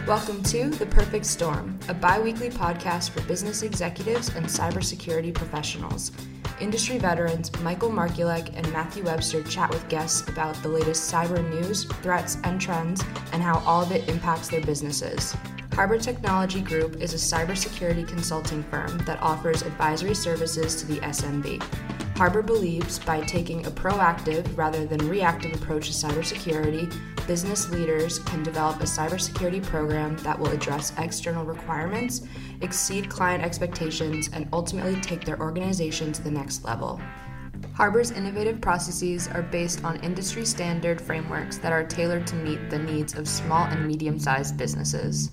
Welcome to The Perfect Storm, a bi-weekly podcast for business executives and cybersecurity professionals. Industry veterans Michael Markulek and Matthew Webster chat with guests about the latest cyber news, threats, and trends, and how all of it impacts their businesses. Harbor Technology Group is a cybersecurity consulting firm that offers advisory services to the SMB. Harbor believes by taking a proactive rather than reactive approach to cybersecurity, business leaders can develop a cybersecurity program that will address external requirements, exceed client expectations, and ultimately take their organization to the next level. Harbor's innovative processes are based on industry standard frameworks that are tailored to meet the needs of small and medium-sized businesses.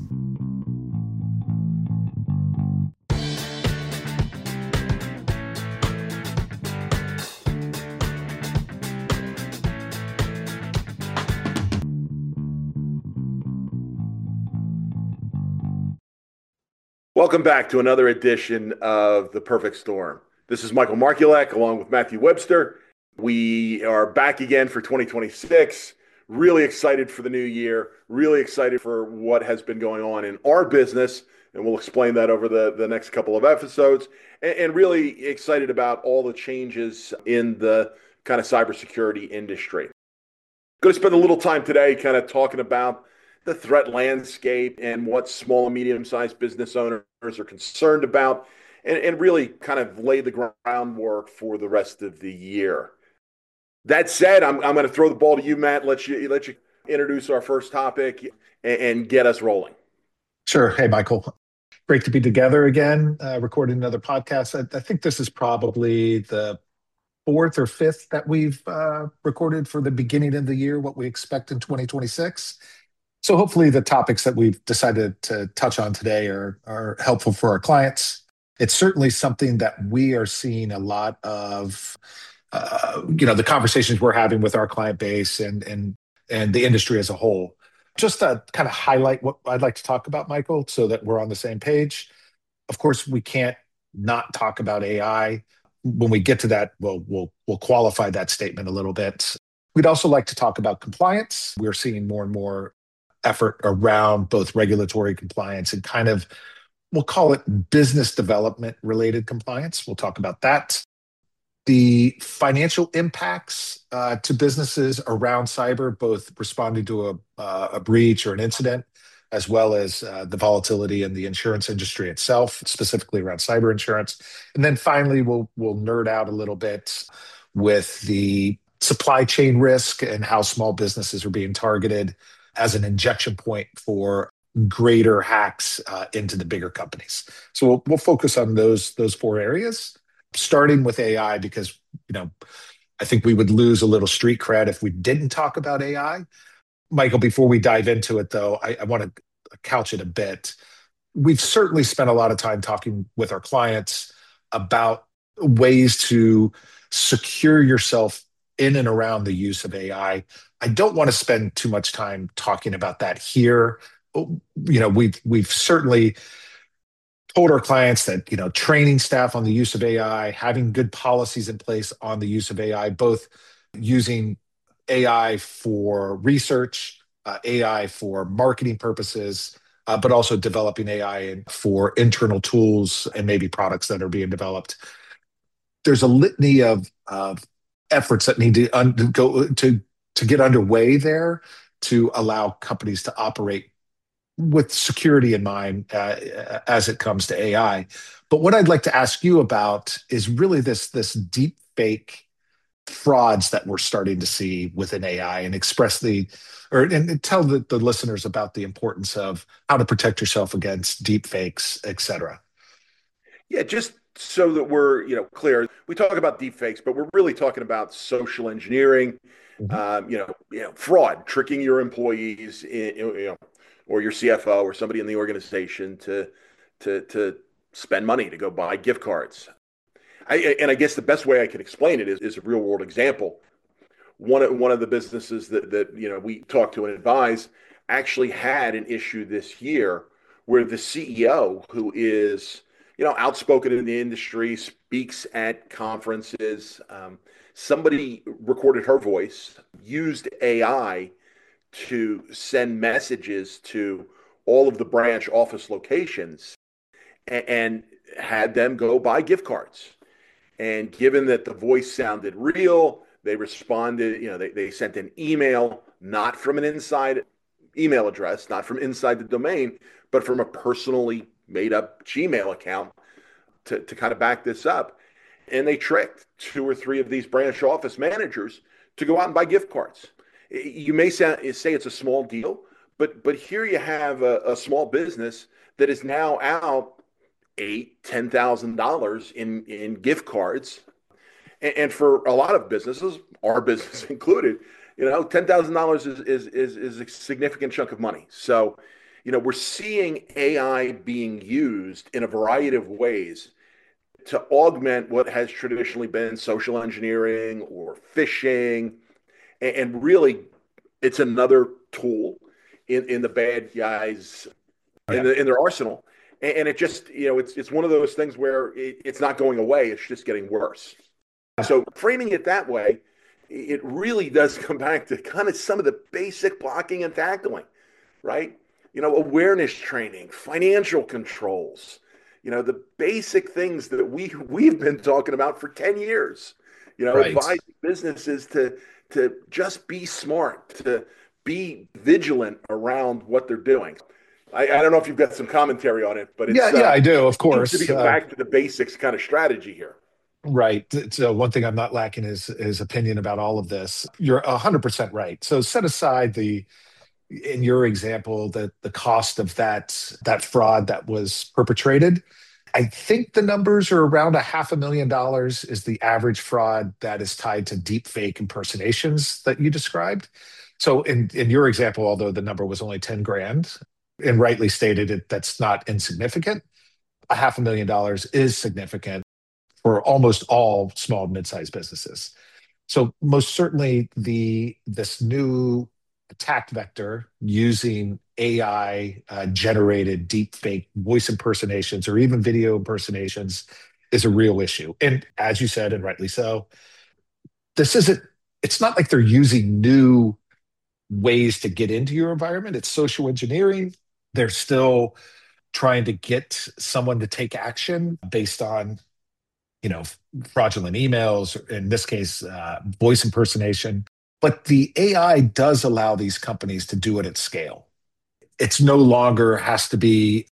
Welcome back to another edition of The Perfect Storm. This is Michael Markulek along with Matthew Webster. We are back again for 2026. Really excited for the new year. Really excited for what has been going on in our business. And we'll explain that over the next couple of episodes. And really excited about all the changes in the kind of cybersecurity industry. Going to spend a little time today kind of talking about the threat landscape and what small and medium-sized business owners are concerned about, and really kind of lay the groundwork for the rest of the year. That said, I'm going to throw the ball to you, Matt. Let you introduce our first topic and get us rolling. Sure. Hey, Michael. Great to be together again, recording another podcast. I think this is probably the fourth or fifth that we've recorded for the beginning of the year, what we expect in 2026. So hopefully the topics that we've decided to touch on today are helpful for our clients. It's certainly something that we are seeing a lot of, the conversations we're having with our client base and the industry as a whole. Just to kind of highlight what I'd like to talk about, Michael, so that we're on the same page. Of course, we can't not talk about AI. When we get to that, we'll qualify that statement a little bit. We'd also like to talk about compliance. We're seeing more and more effort around both regulatory compliance and kind of, we'll call it business development related compliance. We'll talk about that. The financial impacts to businesses around cyber, both responding to a breach or an incident, as well as the volatility in the insurance industry itself, specifically around cyber insurance. And then finally, we'll nerd out a little bit with the supply chain risk and how small businesses are being targeted as an injection point for greater hacks into the bigger companies. So we'll focus on those four areas, starting with AI, because I think we would lose a little street cred if we didn't talk about AI. Michael, before we dive into it, though, I want to couch it a bit. We've certainly spent a lot of time talking with our clients about ways to secure yourself in and around the use of AI. I don't want to spend too much time talking about that here. We've certainly told our clients that, training staff on the use of AI, having good policies in place on the use of AI, both using AI for research, AI for marketing purposes, but also developing AI for internal tools and maybe products that are being developed. There's a litany of efforts that need to go to get underway there to allow companies to operate with security in mind as it comes to AI. But what I'd like to ask you about is really this deep fake frauds that we're starting to see within AI, and and tell the listeners about the importance of how to protect yourself against deep fakes, et cetera. Yeah, just so that we're clear, we talk about deep fakes, but we're really talking about social engineering, fraud, tricking your employees, or your CFO or somebody in the organization to spend money to go buy gift cards. I guess the best way I can explain it is a real world example. One of the businesses that we talk to and advise actually had an issue this year where the CEO, who is outspoken in the industry, speaks at conferences. Somebody recorded her voice, used AI to send messages to all of the branch office locations and had them go buy gift cards. And given that the voice sounded real, they responded, they sent an email, not from an inside email address, not from inside the domain, but from a personally made up Gmail account to kind of back this up. And they tricked two or three of these branch office managers to go out and buy gift cards. You may say it's a small deal, but here you have a small business that is now out $8,000-$10,000 in gift cards, and for a lot of businesses, our business included, $10,000 is a significant chunk of money. So, we're seeing AI being used in a variety of ways to augment what has traditionally been social engineering or phishing, and really, it's another tool in the bad guys in their arsenal. And it just, it's one of those things where it's not going away. It's just getting worse. So framing it that way, it really does come back to kind of some of the basic blocking and tackling, right? Awareness training, financial controls, the basic things that we've been talking about for 10 years, advising businesses to just be smart, to be vigilant around what they're doing. I don't know if you've got some commentary on it, but it's, I do, of course. To be back to the basics kind of strategy here. Right. So one thing I'm not lacking is opinion about all of this. You're 100% right. So set aside in your example, the cost of that fraud that was perpetrated. I think the numbers are around $500,000 is the average fraud that is tied to deep fake impersonations that you described. So in your example, although the number was only 10 grand, and rightly stated, that's not insignificant. $500,000 is significant for almost all small and mid-sized businesses. So most certainly this new attack vector using AI generated deep fake voice impersonations or even video impersonations is a real issue. And as you said, and rightly so, it's not like they're using new ways to get into your environment. It's social engineering. They're still trying to get someone to take action based on, fraudulent emails, in this case, voice impersonation. But the AI does allow these companies to do it at scale. It's no longer has to be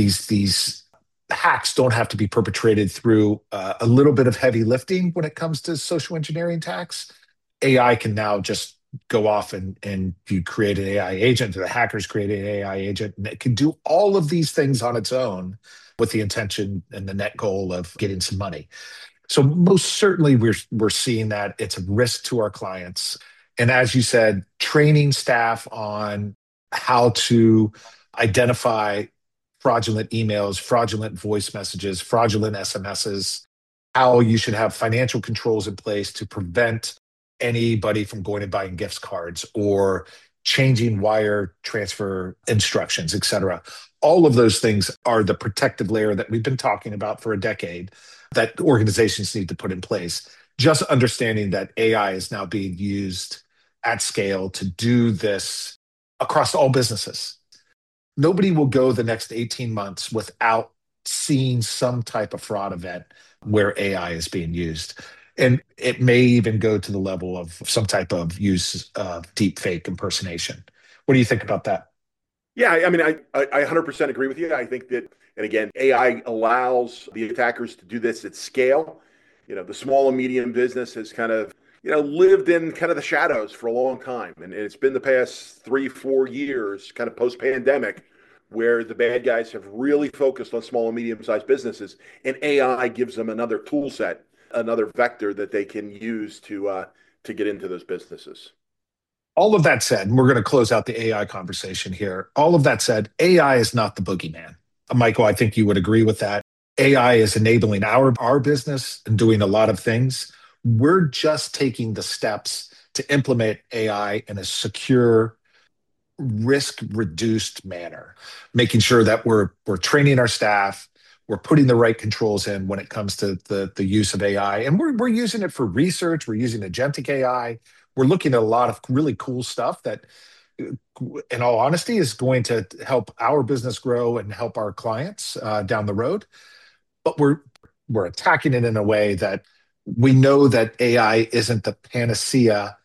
these hacks don't have to be perpetrated through a little bit of heavy lifting when it comes to social engineering attacks. AI can now just go off and you create an AI agent, or the hackers create an AI agent, and it can do all of these things on its own with the intention and the net goal of getting some money. So most certainly we're seeing that it's a risk to our clients. And as you said, training staff on how to identify fraudulent emails, fraudulent voice messages, fraudulent SMSs, how you should have financial controls in place to prevent anybody from going and buying gift cards or changing wire transfer instructions, et cetera. All of those things are the protective layer that we've been talking about for a decade that organizations need to put in place. Just understanding that AI is now being used at scale to do this across all businesses. Nobody will go the next 18 months without seeing some type of fraud event where AI is being used. And it may even go to the level of some type of use of deep fake impersonation. What do you think about that? Yeah, I mean, I 100% agree with you. I think that, and again, AI allows the attackers to do this at scale. The small and medium business has kind of, lived in kind of the shadows for a long time. And it's been the past 3-4 years, kind of post-pandemic, where the bad guys have really focused on small and medium-sized businesses. And AI gives them another tool set, another vector that they can use to get into those businesses. All of that said, and we're going to close out the AI conversation here. All of that said, AI is not the boogeyman. Michael, I think you would agree with that. AI is enabling our business and doing a lot of things. We're just taking the steps to implement AI in a secure, risk-reduced manner, making sure that we're training our staff, we're putting the right controls in when it comes to the use of AI. And we're using it for research. We're using agentic AI. We're looking at a lot of really cool stuff that in all honesty, is going to help our business grow and help our clients down the road. But we're attacking it in a way that we know that AI isn't the panacea,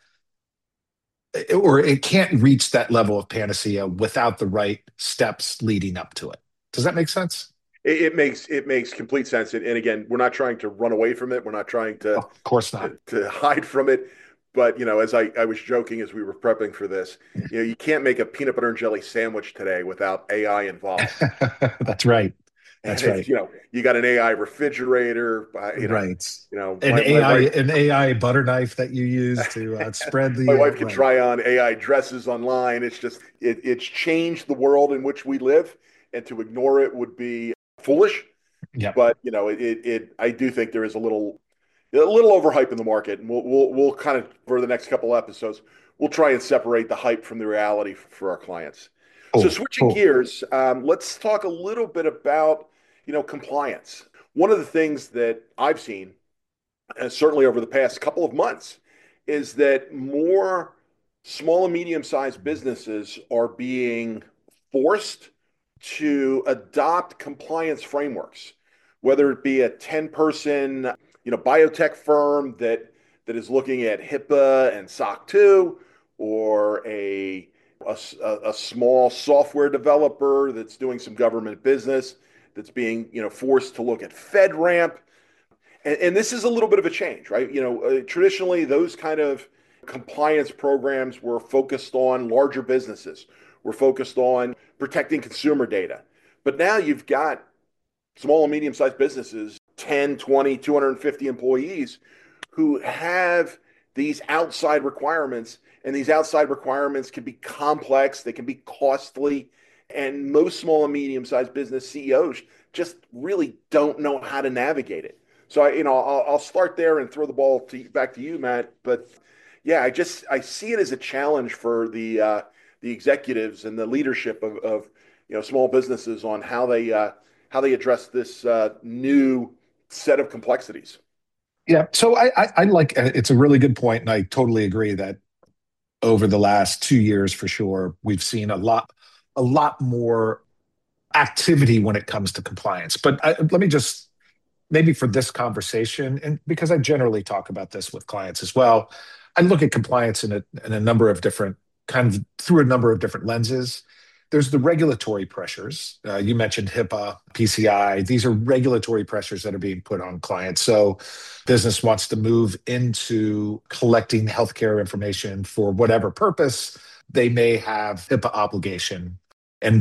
or it can't reach that level of panacea without the right steps leading up to it. Does that make sense? It makes complete sense. And again, we're not trying to run away from it. We're not trying to Of course not. to hide from it. But as I was joking as we were prepping for this, you can't make a peanut butter and jelly sandwich today without AI involved. That's right. And That's it's right. you got an AI refrigerator. Right. My wife An AI butter knife that you use to spread my the wife can right. try on AI dresses online. It's just it's changed the world in which we live, and to ignore it would be foolish. Yep. But I do think there is a little overhype in the market, and we'll kind of, for the next couple episodes, we'll try and separate the hype from the reality for our clients. So Cool. switching Cool. gears, let's talk a little bit about compliance. One of the things that I've seen, and certainly over the past couple of months, is that more small and medium-sized businesses are being forced to adopt compliance frameworks, whether it be a 10-person, biotech firm that is looking at HIPAA and SOC 2, or a small software developer that's doing some government business that's being forced to look at FedRAMP. And this is a little bit of a change, right? Traditionally, those kind of compliance programs were focused on larger businesses, were focused on protecting consumer data. But now you've got small and medium-sized businesses, 10, 20, 250 employees, who have these outside requirements. And these outside requirements can be complex, they can be costly. And most small and medium-sized business CEOs just really don't know how to navigate it. So I'll start there and throw the ball back to you, Matt. But yeah, I see it as a challenge for the executives and the leadership of small businesses on how they address this new set of complexities. Yeah. So I like, it's a really good point, and I totally agree that over the last 2 years, for sure, we've seen a lot more activity when it comes to compliance. But let me just, maybe for this conversation, and because I generally talk about this with clients as well, I look at compliance in a number of different kind of through a number of different lenses. There's the regulatory pressures. You mentioned HIPAA, PCI. These are regulatory pressures that are being put on clients. So business wants to move into collecting healthcare information for whatever purpose. They may have HIPAA obligation, and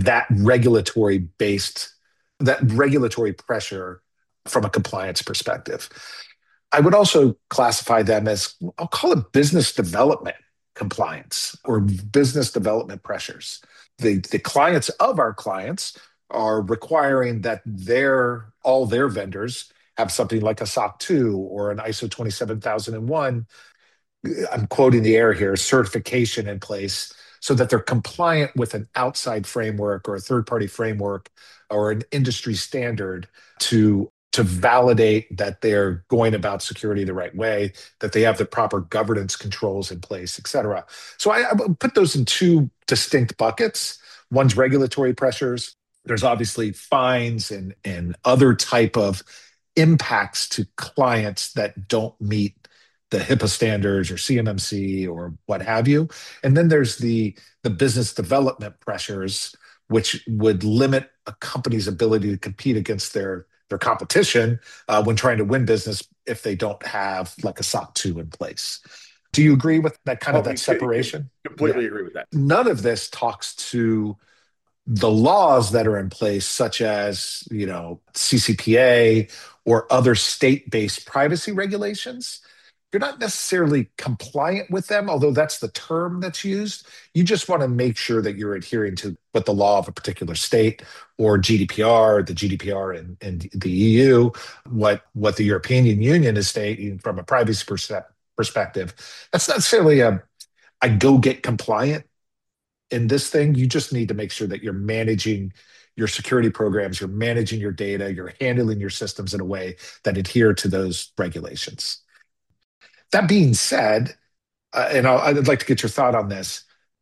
that regulatory pressure from a compliance perspective. I would also classify them as, I'll call it business development compliance or business development pressures. The clients of our clients are requiring that all their vendors have something like a SOC 2 or an ISO 27001. I'm quoting the air here, certification in place so that they're compliant with an outside framework or a third party framework or an industry standard to validate that they're going about security the right way, that they have the proper governance controls in place, et cetera. So I put those in two distinct buckets. One's regulatory pressures. There's obviously fines and other type of impacts to clients that don't meet the HIPAA standards or CMMC or what have you. And then there's the business development pressures, which would limit a company's ability to compete against their competition when trying to win business if they don't have like a SOC 2 in place. Do you agree with that kind of that separation? Yeah. Completely agree with that. None of this talks to the laws that are in place, such as, CCPA or other state-based privacy regulations. You're not necessarily compliant with them, although that's the term that's used. You just want to make sure that you're adhering to what the law of a particular state or GDPR, the GDPR in the EU, what the European Union is stating from a privacy perspective. That's not necessarily I go get compliant in this thing. You just need to make sure that you're managing your security programs, you're managing your data, you're handling your systems in a way that adhere to those regulations. That being said, I'd like to get your thought on this.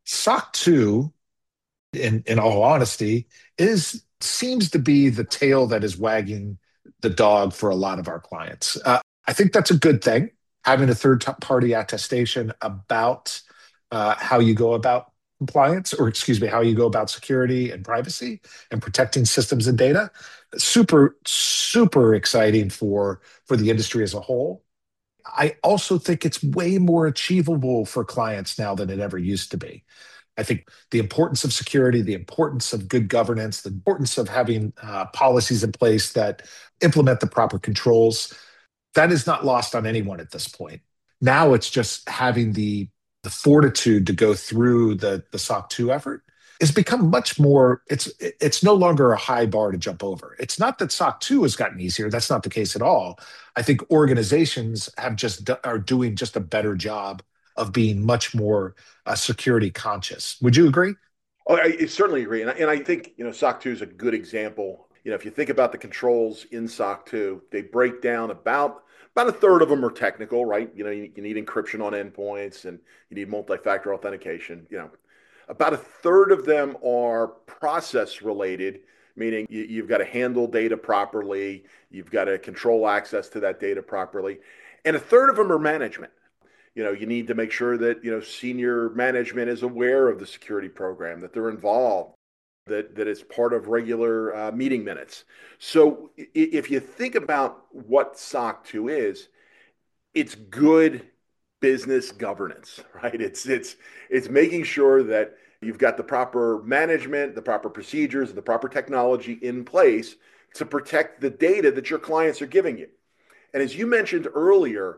SOC 2, in all honesty, seems to be the tail that is wagging the dog for a lot of our clients. I think that's a good thing, having a third party attestation about how you go about compliance, or excuse me, how you go about security and privacy and protecting systems and data. Super, super exciting for the industry as a whole. I also think it's way more achievable for clients now than it ever used to be. I think the importance of security, the importance of good governance, the importance of having policies in place that implement the proper controls, that is not lost on anyone at this point. Now it's just having the fortitude to go through the SOC 2 effort has become much more. It's no longer a high bar to jump over. It's not that SOC 2 has gotten easier. That's not the case at all. I think organizations are doing just a better job of being much more security conscious. Would you agree? Oh, I certainly agree, and I think SOC 2 is a good example. If you think about the controls in SOC 2, they break down about a third of them are technical, right? You need encryption on endpoints, and you need multi-factor authentication. About a third of them are process related, meaning you've got to handle data properly, you've got to control access to that data properly, and a third of them are management. You need to make sure that senior management is aware of the security program, that they're involved, that it's part of regular meeting minutes. So if you think about what SOC 2 is, it's good business governance, right? It's making sure that you've got the proper management, the proper procedures, the proper technology in place to protect the data that your clients are giving you. And as you mentioned earlier,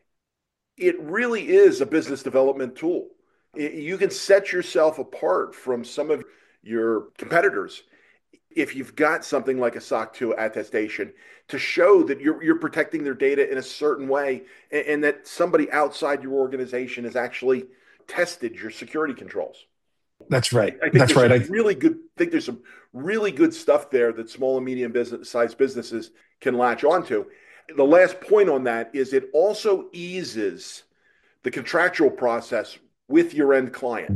it really is a business development tool. You can set yourself apart from some of your competitors if you've got something like a SOC 2 attestation to show that you're protecting their data in a certain way, and that somebody outside your organization has actually tested your security controls. That's right. I think That's there's right. some really good. I think there's some really good stuff there that small and medium sized businesses can latch onto. The last point on that is it also eases the contractual process with your end client.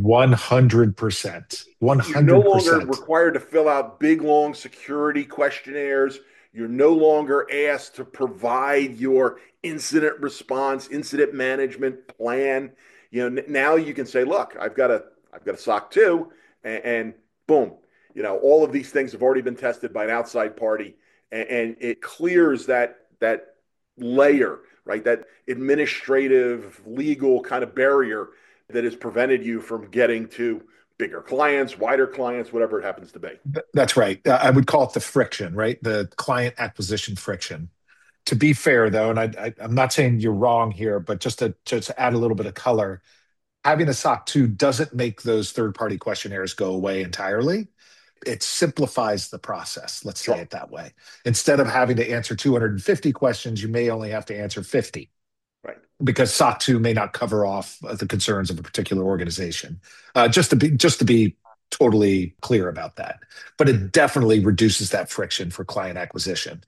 100%. You're no longer 100%. required to fill out big, long security questionnaires. You're no longer asked to provide your incident response, incident management plan. Now you can say, look, I've got a SOC 2, and boom, all of these things have already been tested by an outside party, and it clears that layer, right? That administrative, legal kind of barrier that has prevented you from getting to bigger clients, wider clients, whatever it happens to be. That's right. I would call it the friction, right? The client acquisition friction. To be fair, though, and I'm not saying you're wrong here, but just to add a little bit of color, having a SOC 2 doesn't make those third party questionnaires go away entirely. It simplifies the process, let's say Sure. it that way. Instead of having to answer 250 questions, you may only have to answer 50, Right. because SOC 2 may not cover off the concerns of a particular organization. Just to be totally clear about that, but it definitely reduces that friction for client acquisition.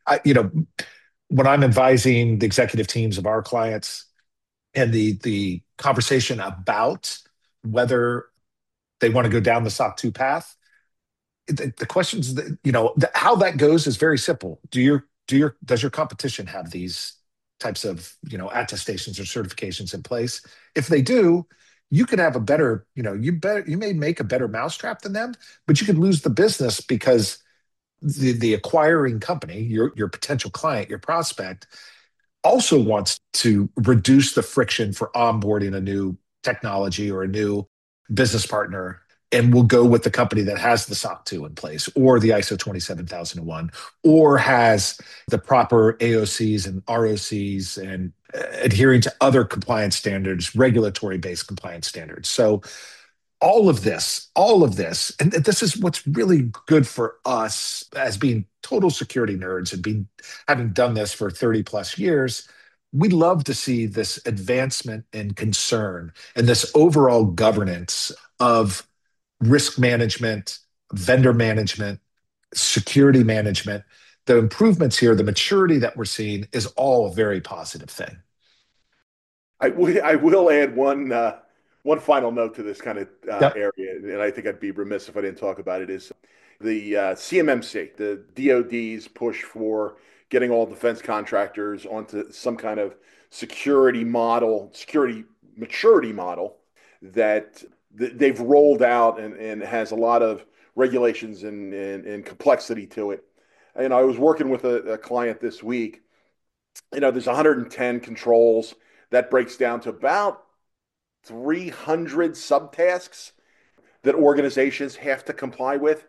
When I'm advising the executive teams of our clients, and the conversation about whether they want to go down the SOC 2 path, the questions that, how that goes is very simple. Does your competition have these types of attestations or certifications in place? If they do, you could have a better, you may make a better mousetrap than them, but you could lose the business because the acquiring company, your potential client, your prospect, also wants to reduce the friction for onboarding a new technology or a new business partner, and will go with the company that has the SOC 2 in place, or the ISO 27001, or has the proper AOCs and ROCs, and adhering to other compliance standards, regulatory based compliance standards. So all of this, and this is what's really good for us as being total security nerds and having done this for 30 plus years. We love to see this advancement in concern and this overall governance of risk management, vendor management, security management. The improvements here, the maturity that we're seeing, is all a very positive thing. I will add One final note to this kind of Yep. area, and I think I'd be remiss if I didn't talk about it, is the CMMC, the DoD's push for getting all defense contractors onto some kind of security model, security maturity model that they've rolled out and has a lot of regulations and complexity to it. And I was working with a client this week. There's 110 controls that breaks down to about 300 subtasks that organizations have to comply with.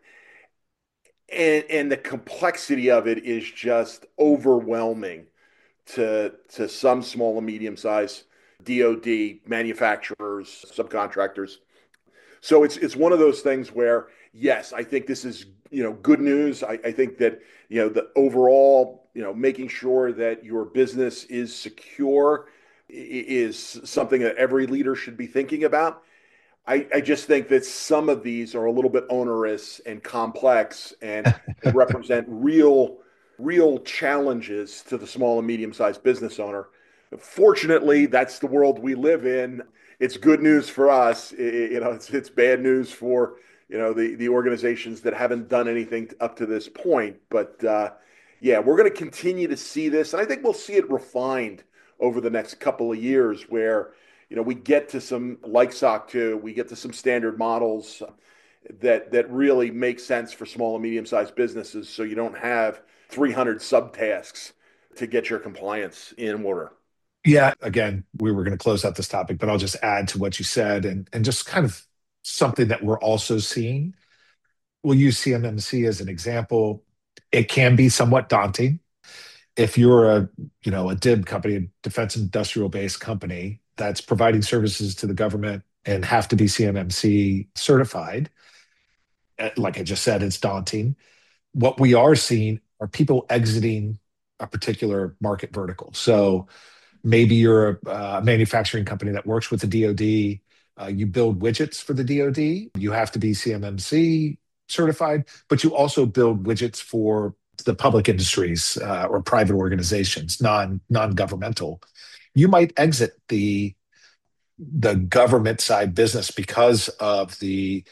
And the complexity of it is just overwhelming to some small and medium sized DoD manufacturers, subcontractors. So it's one of those things where, yes, I think this is, good news. I think that, the overall, making sure that your business is secure is something that every leader should be thinking about. I just think that some of these are a little bit onerous and complex and represent real challenges to the small and medium-sized business owner. Fortunately, that's the world we live in. It's good news for us. It's bad news for the organizations that haven't done anything up to this point. But yeah, we're going to continue to see this, and I think we'll see it refined over the next couple of years, where we get to some like SOC 2, we get to some standard models that really make sense for small and medium-sized businesses, so you don't have 300 subtasks to get your compliance in order. Yeah. Again, we were going to close out this topic, but I'll just add to what you said and just kind of something that we're also seeing. We'll use CMMC as an example. It can be somewhat daunting if you're a DIB company, a defense industrial base company that's providing services to the government and have to be CMMC certified. Like I just said, it's daunting. What we are seeing are people exiting a particular market vertical. So maybe you're a manufacturing company that works with the DoD. You build widgets for the DoD. You have to be CMMC certified, but you also build widgets for the public industries or private organizations, non-governmental. You might exit the government side business because of the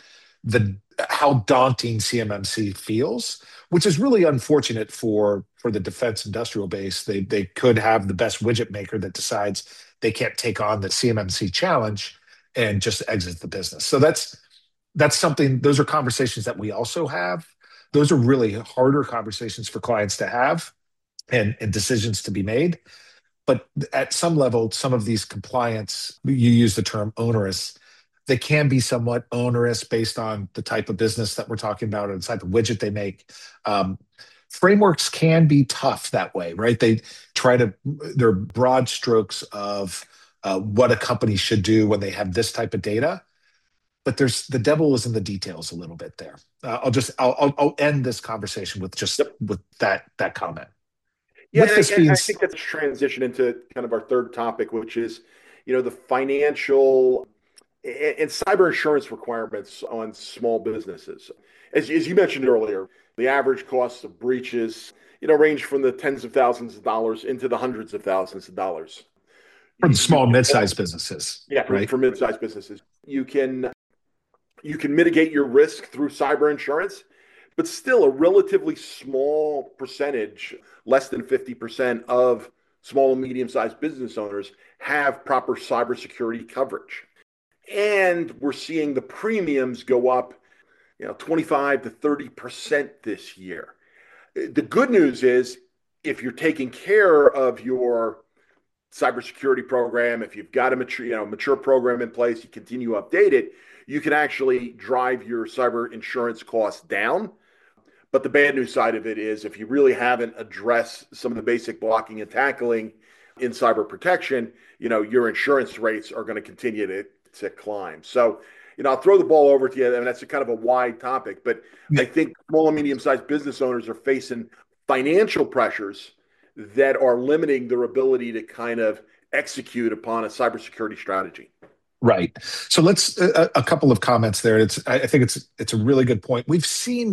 how daunting CMMC feels, which is really unfortunate for the defense industrial base. They could have the best widget maker that decides they can't take on the CMMC challenge and just exit the business. So that's something. Those are conversations that we also have. Those are really harder conversations for clients to have and decisions to be made. But at some level, some of these compliance, you use the term onerous, they can be somewhat onerous based on the type of business that we're talking about or the type of widget they make. Frameworks can be tough that way, right? They're broad strokes of what a company should do when they have this type of data. But the devil is in the details a little bit there. I'll end this conversation with Yep. with that comment. Yeah, With this and being I think that's transition into kind of our third topic, which is, the financial and cyber insurance requirements on small businesses. As you mentioned earlier, the average cost of breaches, range from the tens of thousands of dollars into the hundreds of thousands of dollars. for the You small can, mid-sized businesses, yeah, right? for mid-sized businesses, you can mitigate your risk through cyber insurance, but still a relatively small percentage, less than 50% of small and medium-sized business owners have proper cybersecurity coverage. And we're seeing the premiums go up, 25 to 30% this year. The good news is if you're taking care of your cybersecurity program, if you've got a mature program in place, you continue to update it, you can actually drive your cyber insurance costs down. But the bad news side of it is if you really haven't addressed some of the basic blocking and tackling in cyber protection, your insurance rates are going to continue to climb. So, I'll throw the ball over to you. I mean, that's a kind of a wide topic, but I think small and medium-sized business owners are facing financial pressures that are limiting their ability to kind of execute upon a cybersecurity strategy. Right. So let's a couple of comments there. I think it's a really good point. We've seen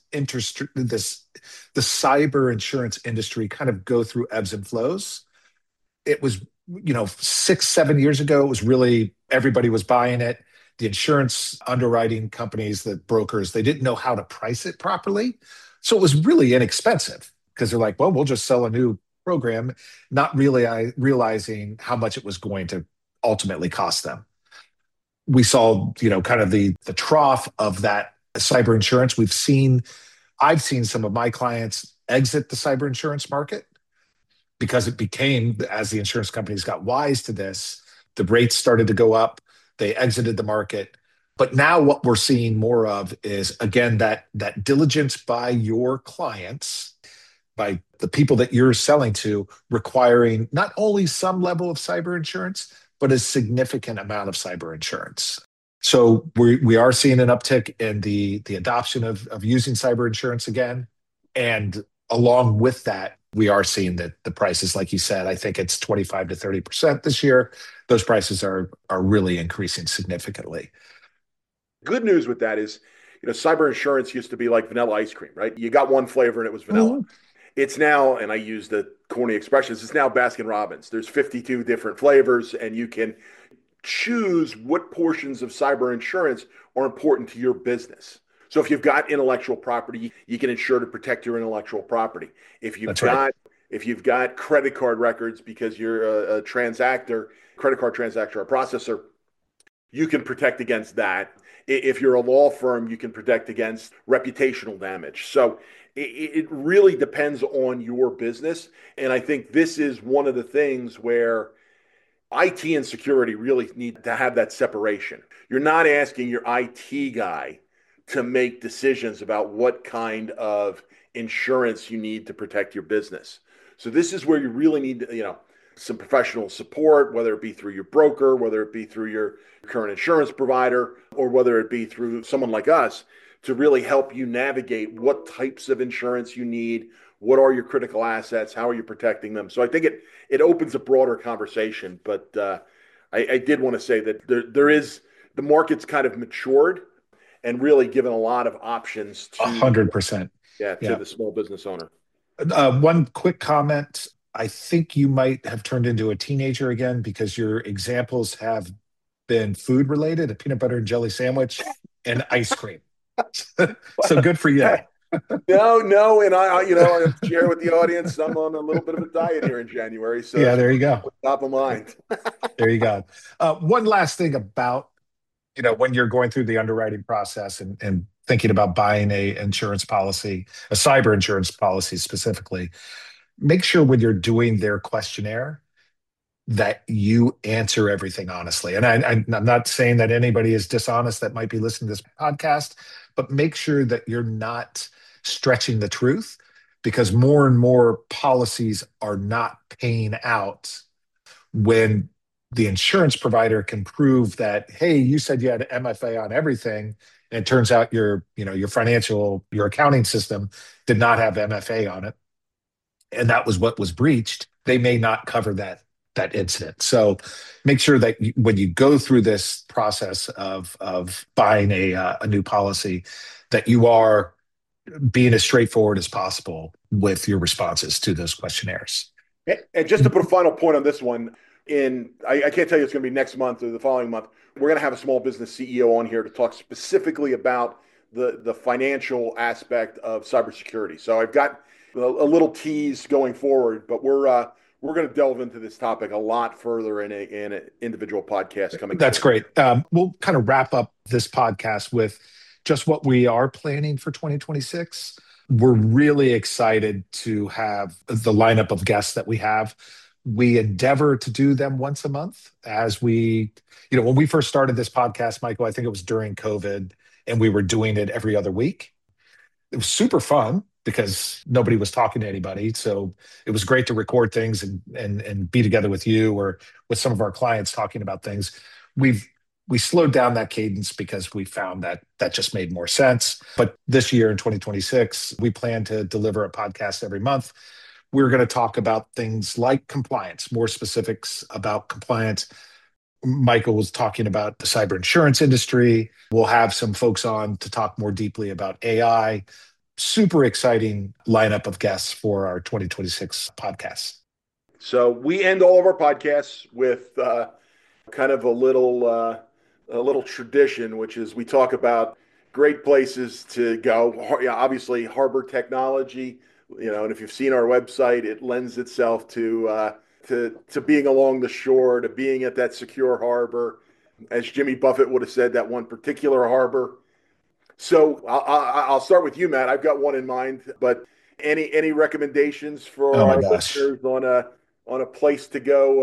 the cyber insurance industry kind of go through ebbs and flows. It was 6, 7 years ago, it was really everybody was buying it. The insurance underwriting companies, the brokers, they didn't know how to price it properly. So it was really inexpensive because they're like, well, we'll just sell a new program, not really realizing how much it was going to ultimately cost them. We saw, kind of the trough of that cyber insurance. I've seen some of my clients exit the cyber insurance market because it became, as the insurance companies got wise to this, the rates started to go up. They exited the market. But now what we're seeing more of is, again, that diligence by your clients, by the people that you're selling to, requiring not only some level of cyber insurance, but a significant amount of cyber insurance. So we are seeing an uptick in the adoption of using cyber insurance again. And along with that, we are seeing that the prices, like you said, I think it's 25 to 30% this year. Those prices are really increasing significantly. Good news with that is, cyber insurance used to be like vanilla ice cream, right? You got one flavor and it was vanilla. Mhm. It's now, and I use the corny expressions, it's now Baskin Robbins. There's 52 different flavors, and you can choose what portions of cyber insurance are important to your business. So if you've got intellectual property, you can insure to protect your intellectual property. If you've That's right. got if you've got credit card records because you're a transactor, credit card transactor, or processor, you can protect against that. If you're a law firm, you can protect against reputational damage. So it really depends on your business. And I think this is one of the things where IT and security really need to have that separation. You're not asking your IT guy to make decisions about what kind of insurance you need to protect your business. So this is where you really need, some professional support, whether it be through your broker, whether it be through your current insurance provider, or whether it be through someone like us to really help you navigate what types of insurance you need, what are your critical assets, how are you protecting them. So I think it opens a broader conversation. But I did want to say that there is the market's kind of matured and really given a lot of options to 100%. to Yeah. the small business owner. One quick comment. I think you might have turned into a teenager again because your examples have been food related, a peanut butter and jelly sandwich and ice cream. So good for you. No, and I share with the audience. I'm on a little bit of a diet here in January, so Yeah, that's there you go. top of mind. There you go. One last thing about, when you're going through the underwriting process and thinking about buying a insurance policy, a cyber insurance policy specifically, make sure when you're doing their questionnaire that you answer everything honestly. And I'm not saying that anybody is dishonest that might be listening to this podcast, but make sure that you're not stretching the truth, because more and more policies are not paying out when the insurance provider can prove that, hey, you said you had MFA on everything, and it turns out your accounting system did not have MFA on it, and that was what was breached. They may not cover that incident. So make sure that when you go through this process of buying a new policy, that you are being as straightforward as possible with your responses to those questionnaires. And just to put a final point on this one, I can't tell you it's going to be next month or the following month. We're going to have a small business CEO on here to talk specifically about the financial aspect of cybersecurity. So I've got a little tease going forward, but we're going to delve into this topic a lot further in an individual podcast coming. That's great. We'll kind of wrap up this podcast with just what we are planning for 2026. We're really excited to have the lineup of guests that we have. We endeavor to do them once a month when we first started this podcast, Michael, I think it was during COVID, and we were doing it every other week. It was super fun because nobody was talking to anybody. So it was great to record things and be together with you or with some of our clients talking about things. We slowed down that cadence because we found that just made more sense. But this year in 2026, we plan to deliver a podcast every month. We're going to talk about things like compliance, more specifics about compliance. Michael was talking about the cyber insurance industry. We'll have some folks on to talk more deeply about AI. Super exciting lineup of guests for our 2026 podcast. So we end all of our podcasts with kind of a little tradition, which is we talk about great places to go. Yeah, obviously, harbor technology, and if you've seen our website, it lends itself to being along the shore, to being at that secure harbor. As Jimmy Buffett would have said, that one particular harbor. So I'll start with you, Matt. I've got one in mind, but any recommendations Oh for my our gosh. listeners on a place to go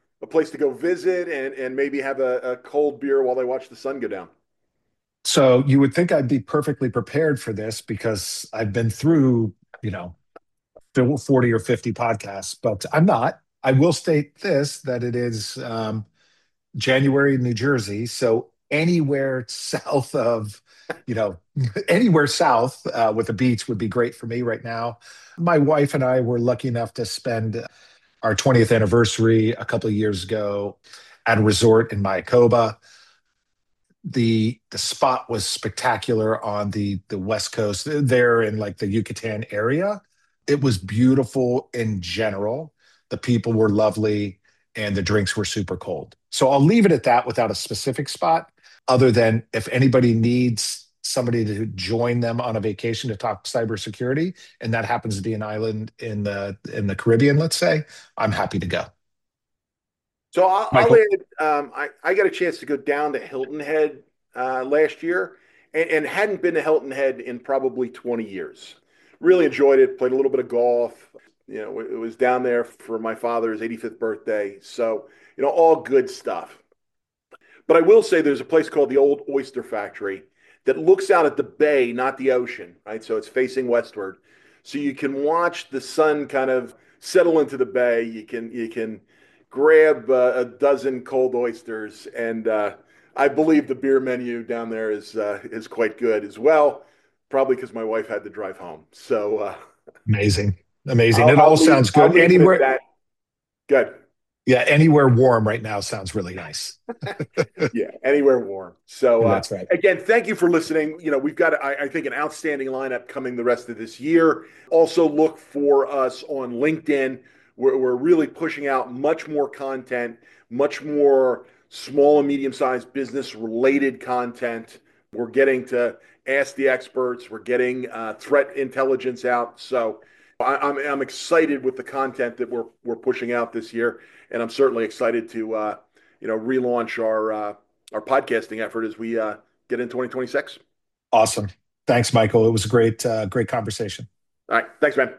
visit and maybe have a cold beer while they watch the sun go down? So you would think I'd be perfectly prepared for this because I've been through, you know, 40 or 50 podcasts, but I'm not. I will state this that it is January in New Jersey. So anywhere south of, you know, anywhere south with a beach would be great for me right now. My wife and I were lucky enough to spend our 20th anniversary a couple of years ago at a resort in Mayakoba. The spot was spectacular on the west coast there in like the Yucatan area. It was beautiful in general. The people were lovely and the drinks were super cold. So I'll leave it at that without a specific spot, other than if anybody needs somebody to join them on a vacation to talk cybersecurity, and that happens to be an island in the Caribbean, let's say, I'm happy to go. So I'll Michael. add, I got a chance to go down to Hilton Head last year and hadn't been to Hilton Head in probably 20 years. Really enjoyed it, played a little bit of golf. It was down there for my father's 85th birthday. So, all good stuff. But I will say there's a place called the Old Oyster Factory that looks out at the bay, not the ocean, right? So it's facing westward. So you can watch the sun kind of settle into the bay. You can grab a dozen cold oysters, and I believe the beer menu down there is quite good as well. Probably because my wife had to drive home. So Amazing. Amazing. I'll, It all I'll leave sounds I'll good. leave it at Anywhere, that. Good. yeah, anywhere warm right now sounds really nice. Yeah, anywhere warm. So That's right. again, thank you for listening. We've got, I think, an outstanding lineup coming the rest of this year. Also, look for us on LinkedIn. We're really pushing out much more content, much more small and medium-sized business-related content. We're getting to ask the experts. We're getting threat intelligence out. So I'm excited with the content that we're pushing out this year, and I'm certainly excited to relaunch our podcasting effort as we get in 2026. Awesome. Thanks, Michael. It was a great conversation. All right, thanks, man.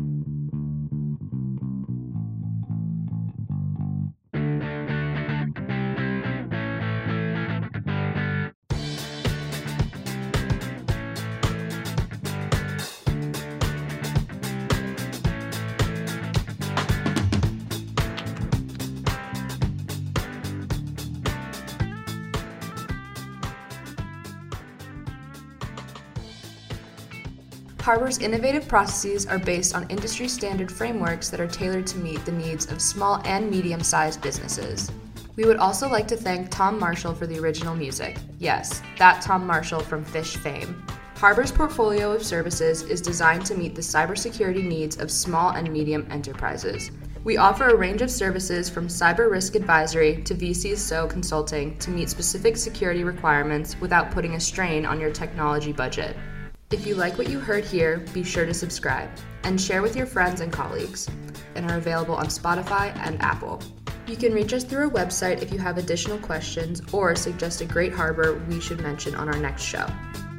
Harbor's innovative processes are based on industry standard frameworks that are tailored to meet the needs of small and medium-sized businesses. We would also like to thank Tom Marshall for the original music. Yes, that Tom Marshall from Phish fame. Harbor's portfolio of services is designed to meet the cybersecurity needs of small and medium enterprises. We offer a range of services from cyber risk advisory to VCSO consulting to meet specific security requirements without putting a strain on your technology budget. If you like what you heard here, be sure to subscribe and share with your friends and colleagues, and are available on Spotify and Apple. You can reach us through our website if you have additional questions or suggest a great harbor we should mention on our next show.